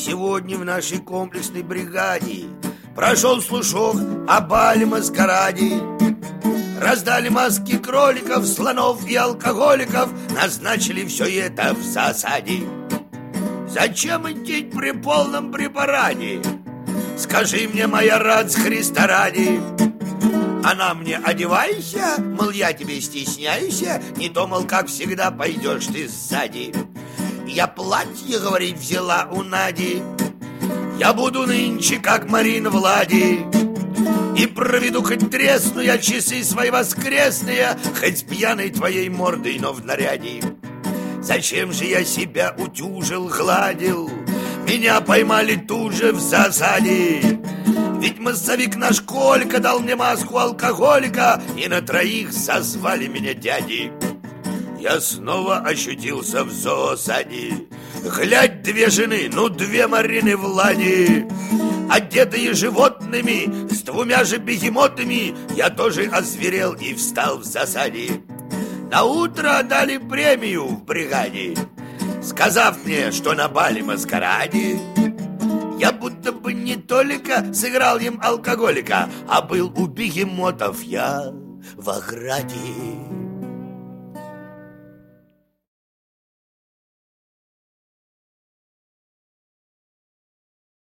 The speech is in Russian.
Сегодня в нашей комплексной бригаде прошел слушок о бале-маскараде. Раздали маски кроликов, слонов и алкоголиков, назначили все это в засаде. Зачем идти при полном препарате? Скажи мне, моя рать, Христа ради. Она мне: одевайся, мол, я тебе стесняюся, не то, мол, как всегда пойдешь ты сзади. Я платье, говорит, взяла у Нади. Я буду нынче, как Марина Влади, и проведу хоть тресну я часы свои воскресные, хоть пьяной твоей мордой, но в наряде. Зачем же я себя утюжил, гладил? Меня поймали тут же в засаде. Ведь массовик наш Колька дал мне маску алкоголика, и на троих созвали меня дяди. Я снова ощутился в зоосаде. Глядь, две жены, ну две Марины Влади, одетые животными, с двумя же бегемотами, я тоже озверел и встал в засаде. Наутро дали премию в бригаде, сказав мне, что на бале-маскараде я будто бы не только сыграл им алкоголика, а был у бегемотов я в ограде.